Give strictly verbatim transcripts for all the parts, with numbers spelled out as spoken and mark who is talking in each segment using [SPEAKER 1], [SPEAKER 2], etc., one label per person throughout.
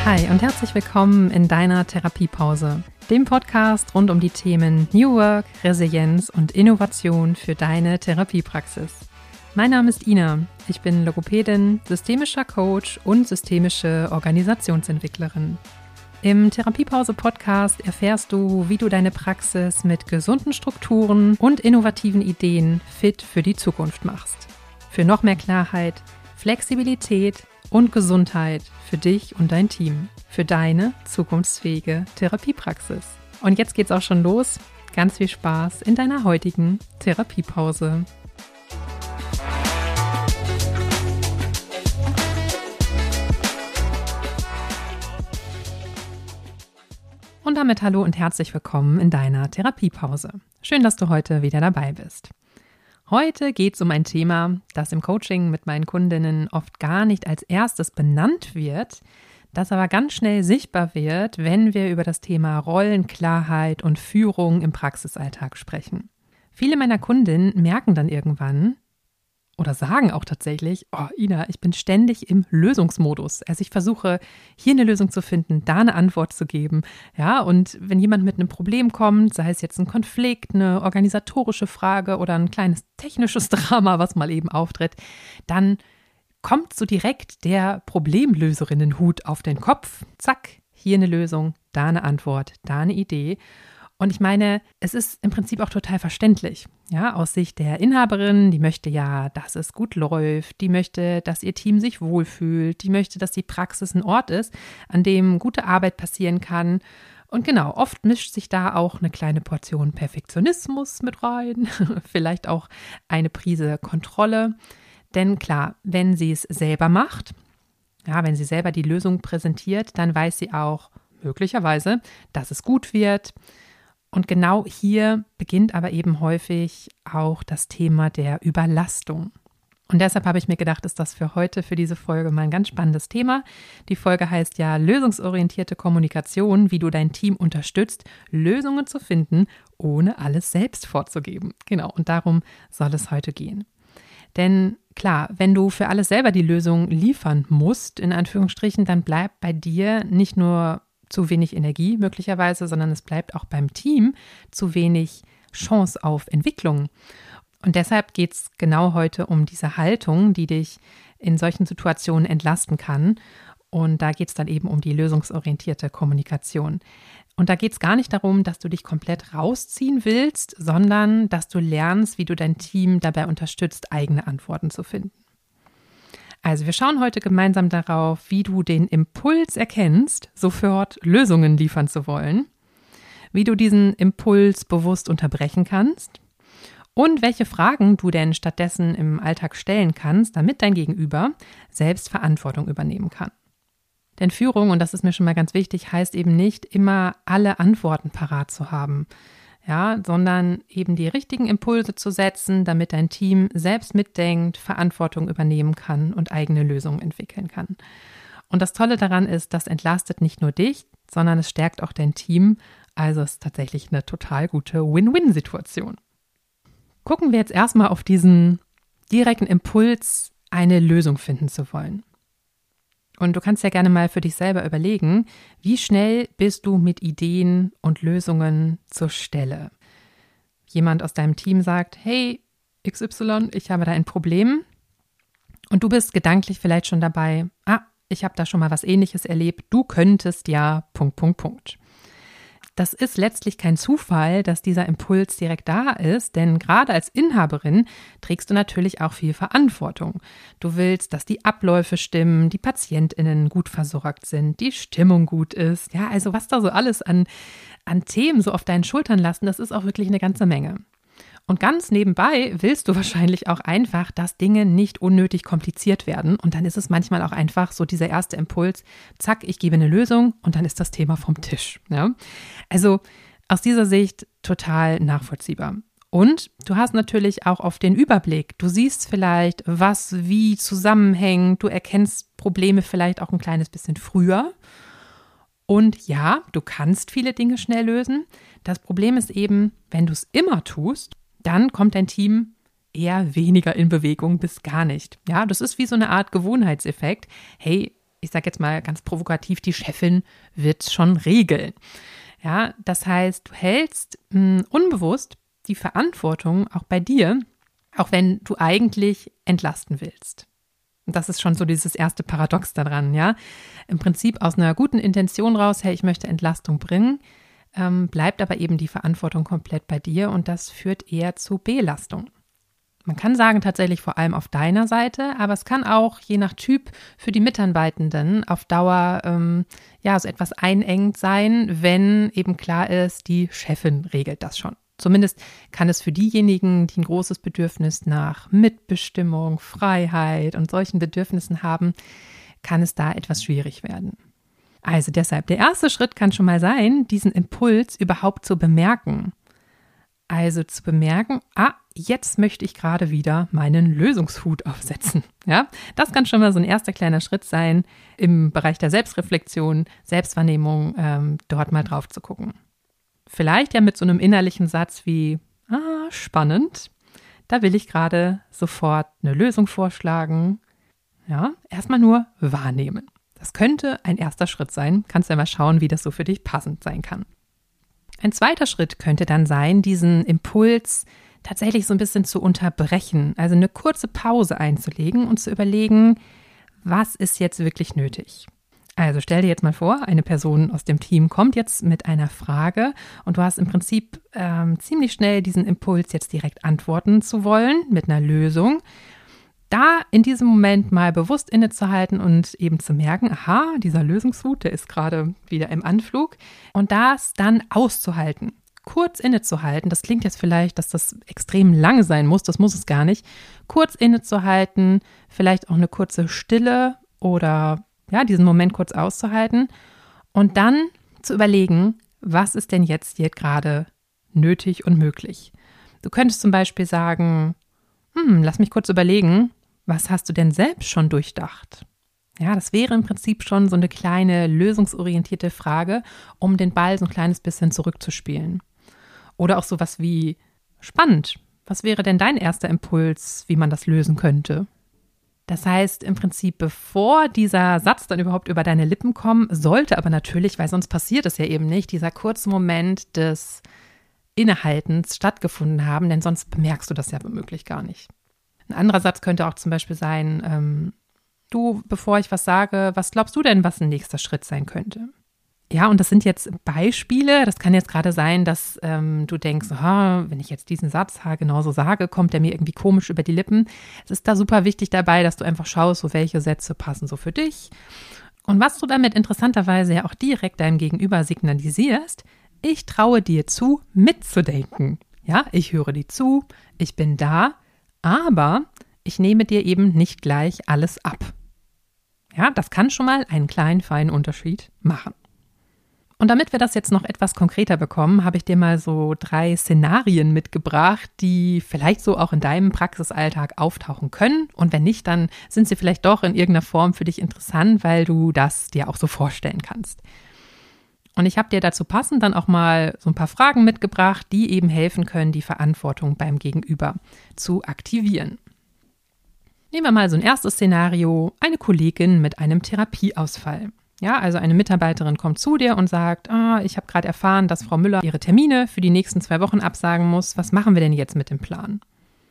[SPEAKER 1] Hi und herzlich willkommen in deiner Therapiepause, dem Podcast rund um die Themen New Work, Resilienz und Innovation für deine Therapiepraxis. Mein Name ist Ina, ich bin Logopädin, systemischer Coach und systemische Organisationsentwicklerin. Im Therapiepause-Podcast erfährst du, wie du deine Praxis mit gesunden Strukturen und innovativen Ideen fit für die Zukunft machst. Für noch mehr Klarheit, Flexibilität und Gesundheit für dich und dein Team, für deine zukunftsfähige Therapiepraxis. Und jetzt geht's auch schon los. Ganz viel Spaß in deiner heutigen Therapiepause. Und damit hallo und herzlich willkommen in deiner Therapiepause. Schön, dass du heute wieder dabei bist. Heute geht es um ein Thema, das im Coaching mit meinen Kundinnen oft gar nicht als erstes benannt wird, das aber ganz schnell sichtbar wird, wenn wir über das Thema Rollenklarheit und Führung im Praxisalltag sprechen. Viele meiner Kundinnen merken dann irgendwann oder sagen auch tatsächlich, oh Ina, ich bin ständig im Lösungsmodus. Also ich versuche, hier eine Lösung zu finden, da eine Antwort zu geben. Ja, und wenn jemand mit einem Problem kommt, sei es jetzt ein Konflikt, eine organisatorische Frage oder ein kleines technisches Drama, was mal eben auftritt, dann kommt so direkt der Problemlöserinnenhut auf den Kopf. Zack, hier eine Lösung, da eine Antwort, da eine Idee. Und ich meine, es ist im Prinzip auch total verständlich, ja, aus Sicht der Inhaberin, die möchte ja, dass es gut läuft, die möchte, dass ihr Team sich wohlfühlt, die möchte, dass die Praxis ein Ort ist, an dem gute Arbeit passieren kann. Und genau, oft mischt sich da auch eine kleine Portion Perfektionismus mit rein, vielleicht auch eine Prise Kontrolle. Denn klar, wenn sie es selber macht, ja, wenn sie selber die Lösung präsentiert, dann weiß sie auch möglicherweise, dass es gut wird. Und genau hier beginnt aber eben häufig auch das Thema der Überlastung. Und deshalb habe ich mir gedacht, ist das für heute, für diese Folge mal ein ganz spannendes Thema. Die Folge heißt ja lösungsorientierte Kommunikation, wie du dein Team unterstützt, Lösungen zu finden, ohne alles selbst vorzugeben. Genau, und darum soll es heute gehen. Denn klar, wenn du für alles selber die Lösung liefern musst, in Anführungsstrichen, dann bleibt bei dir nicht nur zu wenig Energie möglicherweise, sondern es bleibt auch beim Team zu wenig Chance auf Entwicklung. Und deshalb geht es genau heute um diese Haltung, die dich in solchen Situationen entlasten kann. Und da geht es dann eben um die lösungsorientierte Kommunikation. Und da geht es gar nicht darum, dass du dich komplett rausziehen willst, sondern dass du lernst, wie du dein Team dabei unterstützt, eigene Antworten zu finden. Also wir schauen heute gemeinsam darauf, wie du den Impuls erkennst, sofort Lösungen liefern zu wollen, wie du diesen Impuls bewusst unterbrechen kannst und welche Fragen du denn stattdessen im Alltag stellen kannst, damit dein Gegenüber selbst Verantwortung übernehmen kann. Denn Führung, und das ist mir schon mal ganz wichtig, heißt eben nicht immer alle Antworten parat zu haben. Ja, sondern eben die richtigen Impulse zu setzen, damit dein Team selbst mitdenkt, Verantwortung übernehmen kann und eigene Lösungen entwickeln kann. Und das Tolle daran ist, das entlastet nicht nur dich, sondern es stärkt auch dein Team. Also es ist tatsächlich eine total gute Win-Win-Situation. Gucken wir jetzt erstmal auf diesen direkten Impuls, eine Lösung finden zu wollen. Und du kannst ja gerne mal für dich selber überlegen, wie schnell bist du mit Ideen und Lösungen zur Stelle? Jemand aus deinem Team sagt, hey X Y, ich habe da ein Problem. Und du bist gedanklich vielleicht schon dabei, ah, ich habe da schon mal was Ähnliches erlebt, du könntest ja, Punkt, Punkt, Punkt. Das ist letztlich kein Zufall, dass dieser Impuls direkt da ist, denn gerade als Inhaberin trägst du natürlich auch viel Verantwortung. Du willst, dass die Abläufe stimmen, die PatientInnen gut versorgt sind, die Stimmung gut ist. Ja, also was da so alles an, an Themen so auf deinen Schultern lasten, das ist auch wirklich eine ganze Menge. Und ganz nebenbei willst du wahrscheinlich auch einfach, dass Dinge nicht unnötig kompliziert werden. Und dann ist es manchmal auch einfach so dieser erste Impuls, zack, ich gebe eine Lösung und dann ist das Thema vom Tisch. Ja? Also aus dieser Sicht total nachvollziehbar. Und du hast natürlich auch oft den Überblick. Du siehst vielleicht, was wie zusammenhängt. Du erkennst Probleme vielleicht auch ein kleines bisschen früher. Und ja, du kannst viele Dinge schnell lösen. Das Problem ist eben, wenn du es immer tust, dann kommt dein Team eher weniger in Bewegung bis gar nicht. Ja, das ist wie so eine Art Gewohnheitseffekt. Hey, ich sage jetzt mal ganz provokativ, die Chefin wird schon regeln. Ja, das heißt, du hältst mh, unbewusst die Verantwortung auch bei dir, auch wenn du eigentlich entlasten willst. Und das ist schon so dieses erste Paradox daran, ja. Im Prinzip aus einer guten Intention raus, hey, ich möchte Entlastung bringen, ähm, bleibt aber eben die Verantwortung komplett bei dir und das führt eher zu Belastung. Man kann sagen, tatsächlich vor allem auf deiner Seite, aber es kann auch je nach Typ für die Mitarbeitenden auf Dauer ähm, ja so etwas einengend sein, wenn eben klar ist, die Chefin regelt das schon. Zumindest kann es für diejenigen, die ein großes Bedürfnis nach Mitbestimmung, Freiheit und solchen Bedürfnissen haben, kann es da etwas schwierig werden. Also deshalb, der erste Schritt kann schon mal sein, diesen Impuls überhaupt zu bemerken. Also zu bemerken, ah, jetzt möchte ich gerade wieder meinen Lösungshut aufsetzen. Ja, das kann schon mal so ein erster kleiner Schritt sein, im Bereich der Selbstreflexion, Selbstwahrnehmung, ähm, dort mal drauf zu gucken. Vielleicht ja mit so einem innerlichen Satz wie, ah, spannend, da will ich gerade sofort eine Lösung vorschlagen. Ja, erstmal nur wahrnehmen. Das könnte ein erster Schritt sein. Kannst ja mal schauen, wie das so für dich passend sein kann. Ein zweiter Schritt könnte dann sein, diesen Impuls tatsächlich so ein bisschen zu unterbrechen, also eine kurze Pause einzulegen und zu überlegen, was ist jetzt wirklich nötig. Also stell dir jetzt mal vor, eine Person aus dem Team kommt jetzt mit einer Frage und du hast im Prinzip ähm, ziemlich schnell diesen Impuls, jetzt direkt antworten zu wollen mit einer Lösung. Da in diesem Moment mal bewusst innezuhalten und eben zu merken, aha, dieser Lösungshut, der ist gerade wieder im Anflug und das dann auszuhalten, kurz innezuhalten. Das klingt jetzt vielleicht, dass das extrem lang sein muss, das muss es gar nicht. Kurz innezuhalten, vielleicht auch eine kurze Stille oder ja, diesen Moment kurz auszuhalten und dann zu überlegen, was ist denn jetzt hier gerade nötig und möglich. Du könntest zum Beispiel sagen, hm, lass mich kurz überlegen, was hast du denn selbst schon durchdacht? Ja, das wäre im Prinzip schon so eine kleine lösungsorientierte Frage, um den Ball so ein kleines bisschen zurückzuspielen. Oder auch sowas wie, spannend, was wäre denn dein erster Impuls, wie man das lösen könnte? Das heißt im Prinzip, bevor dieser Satz dann überhaupt über deine Lippen kommt, sollte aber natürlich, weil sonst passiert es ja eben nicht, dieser kurze Moment des Innehaltens stattgefunden haben, denn sonst bemerkst du das ja womöglich gar nicht. Ein anderer Satz könnte auch zum Beispiel sein, ähm, du, bevor ich was sage, was glaubst du denn, was ein nächster Schritt sein könnte? Ja, und das sind jetzt Beispiele. Das kann jetzt gerade sein, dass ähm, du denkst, oh, wenn ich jetzt diesen Satz genauso sage, kommt der mir irgendwie komisch über die Lippen. Es ist da super wichtig dabei, dass du einfach schaust, so welche Sätze passen so für dich. Und was du damit interessanterweise ja auch direkt deinem Gegenüber signalisierst, ich traue dir zu, mitzudenken. Ja, ich höre dir zu, ich bin da, aber ich nehme dir eben nicht gleich alles ab. Ja, das kann schon mal einen kleinen, feinen Unterschied machen. Und damit wir das jetzt noch etwas konkreter bekommen, habe ich dir mal so drei Szenarien mitgebracht, die vielleicht so auch in deinem Praxisalltag auftauchen können. Und wenn nicht, dann sind sie vielleicht doch in irgendeiner Form für dich interessant, weil du das dir auch so vorstellen kannst. Und ich habe dir dazu passend dann auch mal so ein paar Fragen mitgebracht, die eben helfen können, die Verantwortung beim Gegenüber zu aktivieren. Nehmen wir mal so ein erstes Szenario, eine Kollegin mit einem Therapieausfall. Ja, also eine Mitarbeiterin kommt zu dir und sagt, ah, ich habe gerade erfahren, dass Frau Müller ihre Termine für die nächsten zwei Wochen absagen muss. Was machen wir denn jetzt mit dem Plan?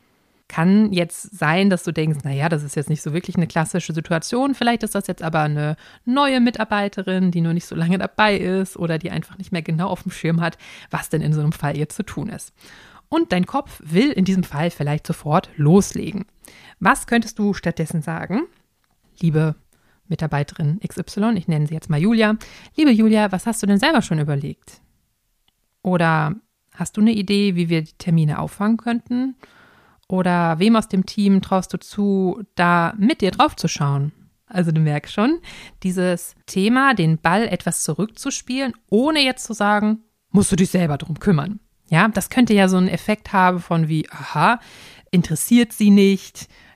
[SPEAKER 1] Kann jetzt sein, dass du denkst, naja, das ist jetzt nicht so wirklich eine klassische Situation. Vielleicht ist das jetzt aber eine neue Mitarbeiterin, die nur nicht so lange dabei ist oder die einfach nicht mehr genau auf dem Schirm hat, was denn in so einem Fall jetzt zu tun ist. Und dein Kopf will in diesem Fall vielleicht sofort loslegen. Was könntest du stattdessen sagen? Liebe Mitarbeiterin X Y, ich nenne sie jetzt mal Julia. Liebe Julia, was hast du denn selber schon überlegt? Oder hast du eine Idee, wie wir die Termine auffangen könnten? Oder wem aus dem Team traust du zu, da mit dir drauf zu schauen? Also du merkst schon, dieses Thema, den Ball etwas zurückzuspielen, ohne jetzt zu sagen, musst du dich selber drum kümmern. Ja, das könnte ja so einen Effekt haben von wie, aha, interessiert sie nicht,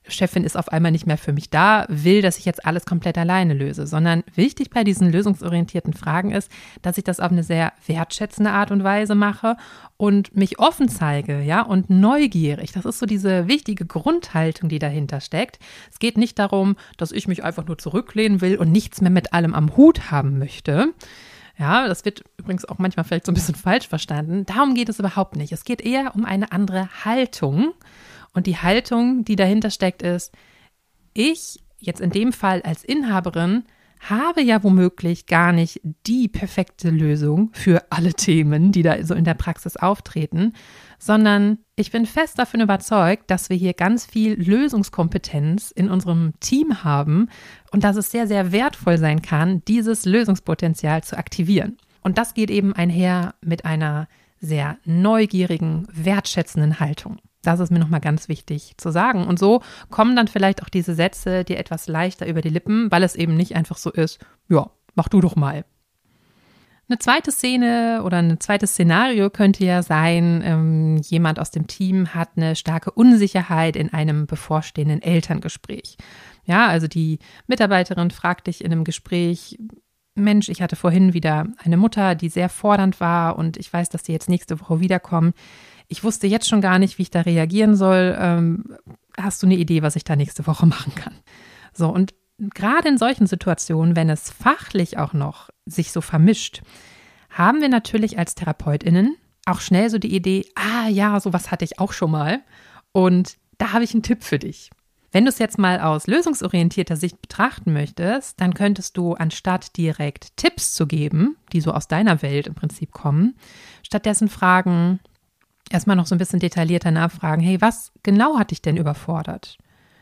[SPEAKER 1] Chefin ist auf einmal nicht mehr für mich da, will, dass ich jetzt alles komplett alleine löse, sondern wichtig bei diesen lösungsorientierten Fragen ist, dass ich das auf eine sehr wertschätzende Art und Weise mache und mich offen zeige, ja, und neugierig. Das ist so diese wichtige Grundhaltung, die dahinter steckt. Es geht nicht darum, dass ich mich einfach nur zurücklehnen will und nichts mehr mit allem am Hut haben möchte. Ja, das wird übrigens auch manchmal vielleicht so ein bisschen falsch verstanden. Darum geht es überhaupt nicht. Es geht eher um eine andere Haltung. Und die Haltung, die dahinter steckt, ist, ich, jetzt in dem Fall als Inhaberin, habe ja womöglich gar nicht die perfekte Lösung für alle Themen, die da so in der Praxis auftreten, sondern ich bin fest davon überzeugt, dass wir hier ganz viel Lösungskompetenz in unserem Team haben und dass es sehr, sehr wertvoll sein kann, dieses Lösungspotenzial zu aktivieren. Und das geht eben einher mit einer sehr neugierigen, wertschätzenden Haltung. Das ist mir nochmal ganz wichtig zu sagen. Und so kommen dann vielleicht auch diese Sätze dir etwas leichter über die Lippen, weil es eben nicht einfach so ist, ja, mach du doch mal. Eine zweite Szene oder ein zweites Szenario könnte ja sein, ähm, jemand aus dem Team hat eine starke Unsicherheit in einem bevorstehenden Elterngespräch. Ja, also die Mitarbeiterin fragt dich in einem Gespräch, Mensch, ich hatte vorhin wieder eine Mutter, die sehr fordernd war und ich weiß, dass die jetzt nächste Woche wiederkommen. Ich wusste jetzt schon gar nicht, wie ich da reagieren soll. Ähm, hast du eine Idee, was ich da nächste Woche machen kann? So, und gerade in solchen Situationen, wenn es fachlich auch noch sich so vermischt, haben wir natürlich als TherapeutInnen auch schnell so die Idee, ah ja, sowas hatte ich auch schon mal und da habe ich einen Tipp für dich. Wenn du es jetzt mal aus lösungsorientierter Sicht betrachten möchtest, dann könntest du, anstatt direkt Tipps zu geben, die so aus deiner Welt im Prinzip kommen, stattdessen fragen, erstmal noch so ein bisschen detaillierter nachfragen, hey, was genau hat dich denn überfordert?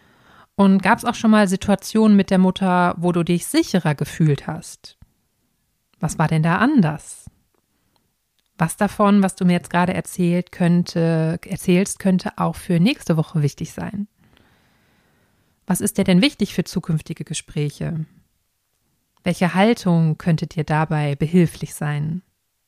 [SPEAKER 1] Und gab es auch schon mal Situationen mit der Mutter, wo du dich sicherer gefühlt hast? Was war denn da anders? Was davon, was du mir jetzt gerade erzählt könnte, erzählst, könnte auch für nächste Woche wichtig sein? Was ist dir denn wichtig für zukünftige Gespräche? Welche Haltung könnte dir dabei behilflich sein?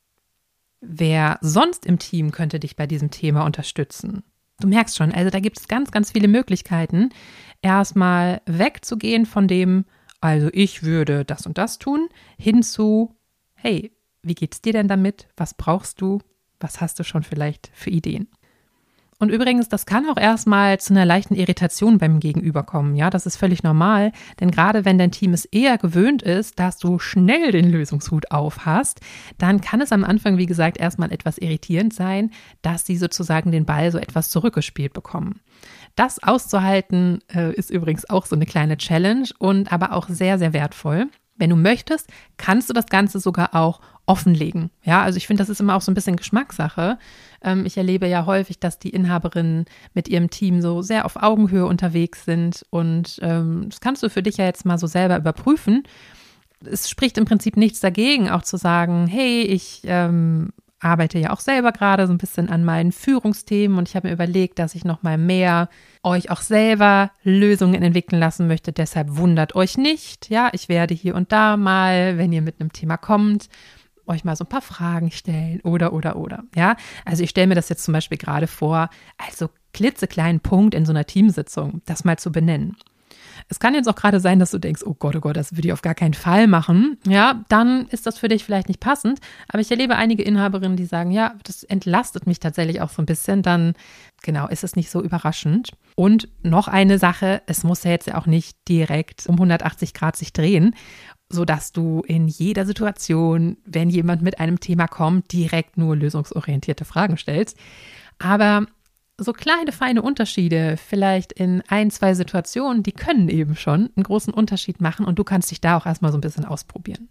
[SPEAKER 1] Wer sonst im Team könnte dich bei diesem Thema unterstützen? Du merkst schon, also da gibt es ganz, ganz viele Möglichkeiten, erstmal wegzugehen von dem, also ich würde das und das tun, hin zu, hey, wie geht's dir denn damit? Was brauchst du? Was hast du schon vielleicht für Ideen? Und übrigens, das kann auch erstmal zu einer leichten Irritation beim Gegenüber kommen. Ja, das ist völlig normal, denn gerade wenn dein Team es eher gewöhnt ist, dass du schnell den Lösungshut auf hast, dann kann es am Anfang, wie gesagt, erstmal etwas irritierend sein, dass sie sozusagen den Ball so etwas zurückgespielt bekommen. Das auszuhalten äh, ist übrigens auch so eine kleine Challenge und aber auch sehr, sehr wertvoll. Wenn du möchtest, kannst du das Ganze sogar auch offenlegen. Ja, also ich finde, das ist immer auch so ein bisschen Geschmackssache. Ähm, ich erlebe ja häufig, dass die Inhaberinnen mit ihrem Team so sehr auf Augenhöhe unterwegs sind und ähm, das kannst du für dich ja jetzt mal so selber überprüfen. Es spricht im Prinzip nichts dagegen, auch zu sagen, hey, ich ähm, arbeite ja auch selber gerade so ein bisschen an meinen Führungsthemen und ich habe mir überlegt, dass ich noch mal mehr euch auch selber Lösungen entwickeln lassen möchte. Deshalb wundert euch nicht. Ja, ich werde hier und da mal, wenn ihr mit einem Thema kommt, euch mal so ein paar Fragen stellen oder, oder, oder. Ja, also ich stelle mir das jetzt zum Beispiel gerade vor, als so klitzekleinen Punkt in so einer Teamsitzung, das mal zu benennen. Es kann jetzt auch gerade sein, dass du denkst, oh Gott, oh Gott, das würde ich auf gar keinen Fall machen. Ja, dann ist das für dich vielleicht nicht passend. Aber ich erlebe einige Inhaberinnen, die sagen, ja, das entlastet mich tatsächlich auch so ein bisschen. Dann, genau, ist es nicht so überraschend. Und noch eine Sache, es muss ja jetzt ja auch nicht direkt um hundertachtzig Grad sich drehen, sodass du in jeder Situation, wenn jemand mit einem Thema kommt, direkt nur lösungsorientierte Fragen stellst. Aber so kleine, feine Unterschiede, vielleicht in ein, zwei Situationen, die können eben schon einen großen Unterschied machen und du kannst dich da auch erstmal so ein bisschen ausprobieren.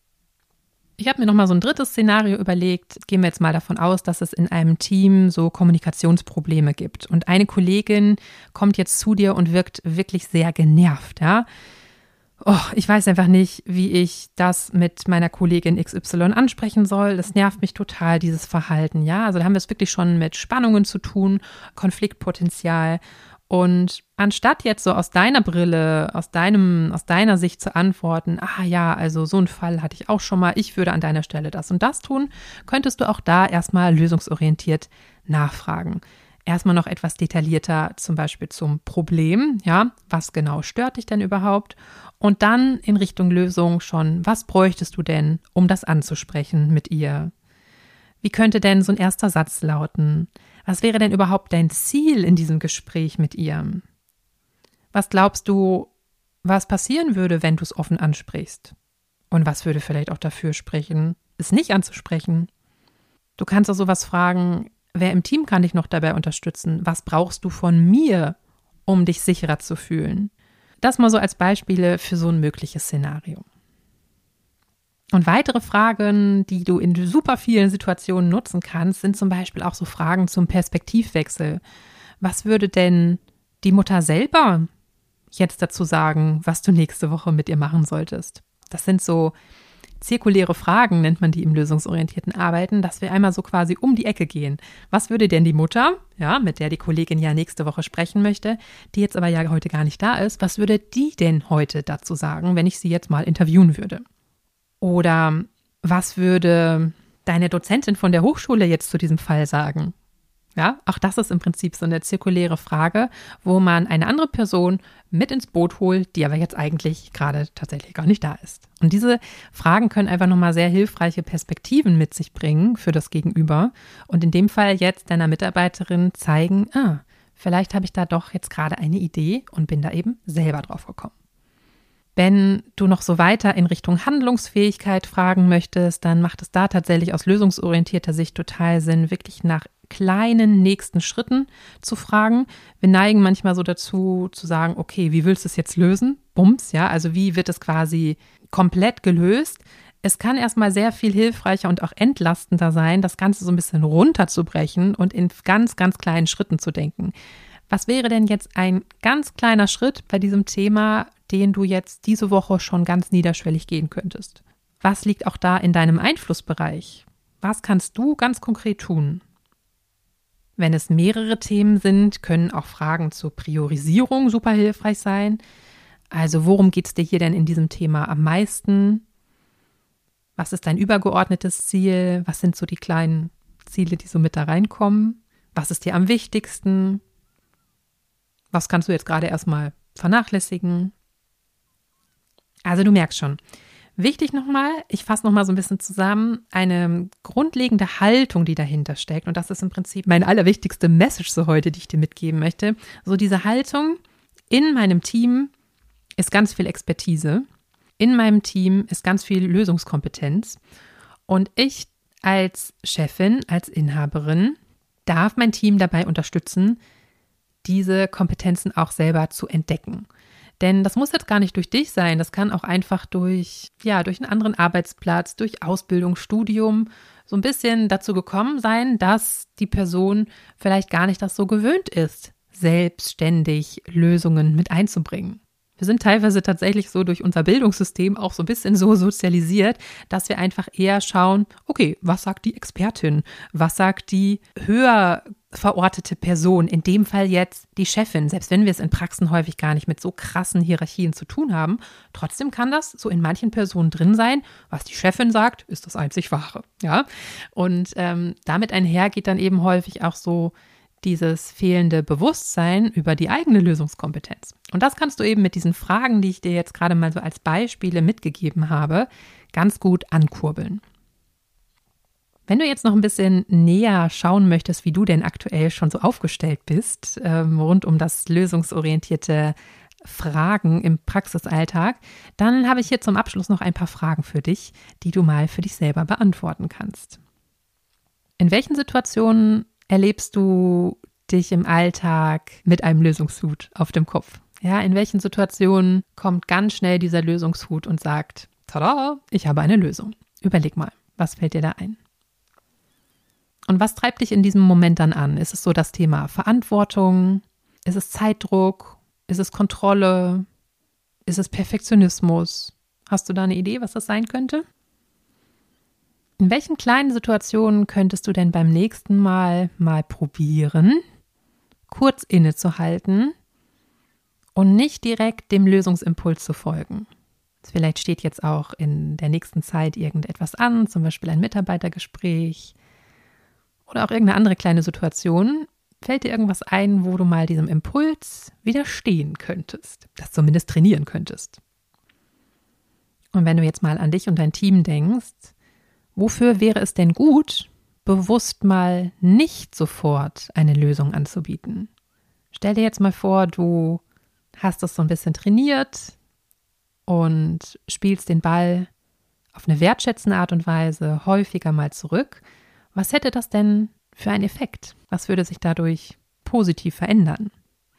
[SPEAKER 1] Ich habe mir nochmal so ein drittes Szenario überlegt. Gehen wir jetzt mal davon aus, dass es in einem Team so Kommunikationsprobleme gibt und eine Kollegin kommt jetzt zu dir und wirkt wirklich sehr genervt, ja. Oh, ich weiß einfach nicht, wie ich das mit meiner Kollegin X Y ansprechen soll. Das nervt mich total, dieses Verhalten. Ja, also da haben wir es wirklich schon mit Spannungen zu tun, Konfliktpotenzial. Und anstatt jetzt so aus deiner Brille, aus deinem, aus deiner Sicht zu antworten, ah ja, also so einen Fall hatte ich auch schon mal, ich würde an deiner Stelle das und das tun, könntest du auch da erstmal lösungsorientiert nachfragen. erstmal noch etwas detaillierter, zum Beispiel zum Problem, ja, was genau stört dich denn überhaupt? Und dann in Richtung Lösung schon, was bräuchtest du denn, um das anzusprechen mit ihr? Wie könnte denn so ein erster Satz lauten? Was wäre denn überhaupt dein Ziel in diesem Gespräch mit ihr? Was glaubst du, was passieren würde, wenn du es offen ansprichst? Und was würde vielleicht auch dafür sprechen, es nicht anzusprechen? Du kannst auch sowas fragen, wer im Team kann dich noch dabei unterstützen? Was brauchst du von mir, um dich sicherer zu fühlen? Das mal so als Beispiele für so ein mögliches Szenario. Und weitere Fragen, die du in super vielen Situationen nutzen kannst, sind zum Beispiel auch so Fragen zum Perspektivwechsel. Was würde denn die Mutter selber jetzt dazu sagen, was du nächste Woche mit ihr machen solltest? Das sind so zirkuläre Fragen, nennt man die im lösungsorientierten Arbeiten, dass wir einmal so quasi um die Ecke gehen. Was würde denn die Mutter, ja, mit der die Kollegin ja nächste Woche sprechen möchte, die jetzt aber ja heute gar nicht da ist, was würde die denn heute dazu sagen, wenn ich sie jetzt mal interviewen würde? Oder was würde deine Dozentin von der Hochschule jetzt zu diesem Fall sagen? Ja, auch das ist im Prinzip so eine zirkuläre Frage, wo man eine andere Person mit ins Boot holt, die aber jetzt eigentlich gerade tatsächlich gar nicht da ist. Und diese Fragen können einfach nochmal sehr hilfreiche Perspektiven mit sich bringen für das Gegenüber und in dem Fall jetzt deiner Mitarbeiterin zeigen, ah, vielleicht habe ich da doch jetzt gerade eine Idee und bin da eben selber drauf gekommen. Wenn du noch so weiter in Richtung Handlungsfähigkeit fragen möchtest, dann macht es da tatsächlich aus lösungsorientierter Sicht total Sinn, wirklich nach kleinen nächsten Schritten zu fragen. Wir neigen manchmal so dazu zu sagen, okay, wie willst du es jetzt lösen? Bums, ja, also wie wird es quasi komplett gelöst? Es kann erstmal sehr viel hilfreicher und auch entlastender sein, das Ganze so ein bisschen runterzubrechen und in ganz, ganz kleinen Schritten zu denken. Was wäre denn jetzt ein ganz kleiner Schritt bei diesem Thema, den du jetzt diese Woche schon ganz niederschwellig gehen könntest? Was liegt auch da in deinem Einflussbereich? Was kannst du ganz konkret tun? Wenn es mehrere Themen sind, können auch Fragen zur Priorisierung super hilfreich sein. Also worum geht es dir hier denn in diesem Thema am meisten? Was ist dein übergeordnetes Ziel? Was sind so die kleinen Ziele, die so mit da reinkommen? Was ist dir am wichtigsten? Was kannst du jetzt gerade erstmal vernachlässigen? Also du merkst schon, wichtig nochmal, ich fasse nochmal so ein bisschen zusammen, eine grundlegende Haltung, die dahinter steckt. Und das ist im Prinzip meine allerwichtigste Message so heute, die ich dir mitgeben möchte. So diese Haltung, in meinem Team ist ganz viel Expertise, in meinem Team ist ganz viel Lösungskompetenz. Und ich als Chefin, als Inhaberin darf mein Team dabei unterstützen, diese Kompetenzen auch selber zu entdecken. Denn das muss jetzt gar nicht durch dich sein, das kann auch einfach durch, ja, durch einen anderen Arbeitsplatz, durch Ausbildung, Studium so ein bisschen dazu gekommen sein, dass die Person vielleicht gar nicht das so gewöhnt ist, selbstständig Lösungen mit einzubringen. Wir sind teilweise tatsächlich so durch unser Bildungssystem auch so ein bisschen so sozialisiert, dass wir einfach eher schauen, okay, was sagt die Expertin? Was sagt die höher verortete Person, in dem Fall jetzt die Chefin, selbst wenn wir es in Praxen häufig gar nicht mit so krassen Hierarchien zu tun haben, trotzdem kann das so in manchen Personen drin sein, was die Chefin sagt, ist das einzig Wahre, ja, und ähm, damit einher geht dann eben häufig auch so dieses fehlende Bewusstsein über die eigene Lösungskompetenz. Und das kannst du eben mit diesen Fragen, die ich dir jetzt gerade mal so als Beispiele mitgegeben habe, ganz gut ankurbeln. Wenn du jetzt noch ein bisschen näher schauen möchtest, wie du denn aktuell schon so aufgestellt bist, ähm, rund um das lösungsorientierte Fragen im Praxisalltag, dann habe ich hier zum Abschluss noch ein paar Fragen für dich, die du mal für dich selber beantworten kannst. In welchen Situationen erlebst du dich im Alltag mit einem Lösungshut auf dem Kopf? Ja, in welchen Situationen kommt ganz schnell dieser Lösungshut und sagt, tada, ich habe eine Lösung. Überleg mal, was fällt dir da ein? Und was treibt dich in diesem Moment dann an? Ist es so das Thema Verantwortung? Ist es Zeitdruck? Ist es Kontrolle? Ist es Perfektionismus? Hast du da eine Idee, was das sein könnte? In welchen kleinen Situationen könntest du denn beim nächsten Mal mal probieren, kurz innezuhalten und nicht direkt dem Lösungsimpuls zu folgen? Vielleicht steht jetzt auch in der nächsten Zeit irgendetwas an, zum Beispiel ein Mitarbeitergespräch oder auch irgendeine andere kleine Situation, fällt dir irgendwas ein, wo du mal diesem Impuls widerstehen könntest, das zumindest trainieren könntest? Und wenn du jetzt mal an dich und dein Team denkst, wofür wäre es denn gut, bewusst mal nicht sofort eine Lösung anzubieten? Stell dir jetzt mal vor, du hast das so ein bisschen trainiert und spielst den Ball auf eine wertschätzende Art und Weise häufiger mal zurück. Was hätte das denn für einen Effekt? Was würde sich dadurch positiv verändern?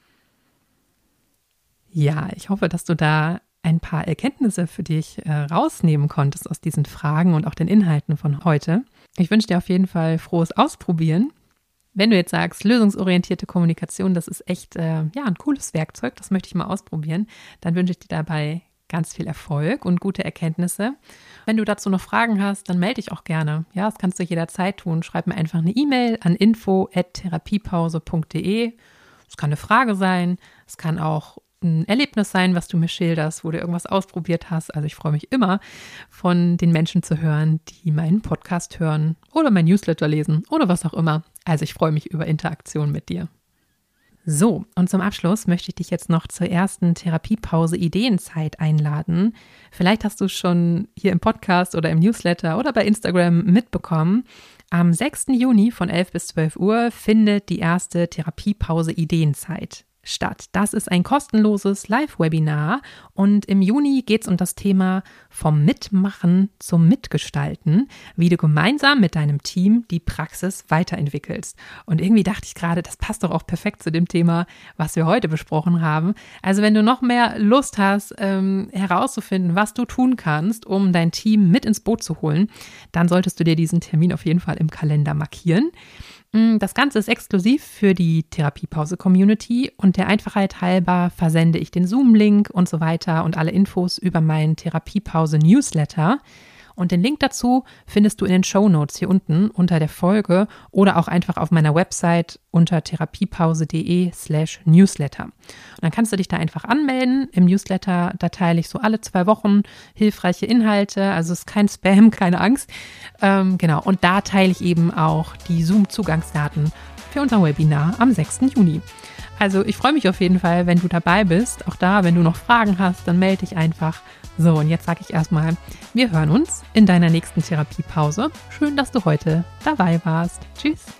[SPEAKER 1] Ja, ich hoffe, dass du da ein paar Erkenntnisse für dich äh, rausnehmen konntest aus diesen Fragen und auch den Inhalten von heute. Ich wünsche dir auf jeden Fall frohes Ausprobieren. Wenn du jetzt sagst, lösungsorientierte Kommunikation, das ist echt äh, ja, ein cooles Werkzeug, das möchte ich mal ausprobieren, dann wünsche ich dir dabei ganz viel Erfolg und gute Erkenntnisse. Wenn du dazu noch Fragen hast, dann melde dich auch gerne. Ja, das kannst du jederzeit tun. Schreib mir einfach eine E-Mail an info at therapiepause punkt de. Es kann eine Frage sein, es kann auch ein Erlebnis sein, was du mir schilderst, wo du irgendwas ausprobiert hast. Also ich freue mich immer, von den Menschen zu hören, die meinen Podcast hören oder mein Newsletter lesen oder was auch immer. Also ich freue mich über Interaktion mit dir. So, und zum Abschluss möchte ich dich jetzt noch zur ersten Therapiepause Ideenzeit einladen. Vielleicht hast du es schon hier im Podcast oder im Newsletter oder bei Instagram mitbekommen. Am sechsten Juni von elf bis zwölf Uhr findet die erste Therapiepause Ideenzeit statt. Das ist ein kostenloses Live-Webinar und im Juni geht es um das Thema vom Mitmachen zum Mitgestalten, wie du gemeinsam mit deinem Team die Praxis weiterentwickelst. Und irgendwie dachte ich gerade, das passt doch auch perfekt zu dem Thema, was wir heute besprochen haben. Also wenn du noch mehr Lust hast, ähm, herauszufinden, was du tun kannst, um dein Team mit ins Boot zu holen, dann solltest du dir diesen Termin auf jeden Fall im Kalender markieren. Das Ganze ist exklusiv für die Therapiepause-Community und der Einfachheit halber versende ich den Zoom-Link und so weiter und alle Infos über meinen Therapiepause-Newsletter. Und den Link dazu findest du in den Shownotes hier unten unter der Folge oder auch einfach auf meiner Website unter therapiepause.de slash newsletter. Und dann kannst du dich da einfach anmelden. Im Newsletter, da teile ich so alle zwei Wochen hilfreiche Inhalte. Also es ist kein Spam, keine Angst. Ähm, genau, und da teile ich eben auch die Zoom-Zugangsdaten für unser Webinar am sechsten Juni. Also ich freue mich auf jeden Fall, wenn du dabei bist. Auch da, wenn du noch Fragen hast, dann melde dich einfach. So, und jetzt sage ich erstmal, wir hören uns in deiner nächsten Therapiepause. Schön, dass du heute dabei warst. Tschüss.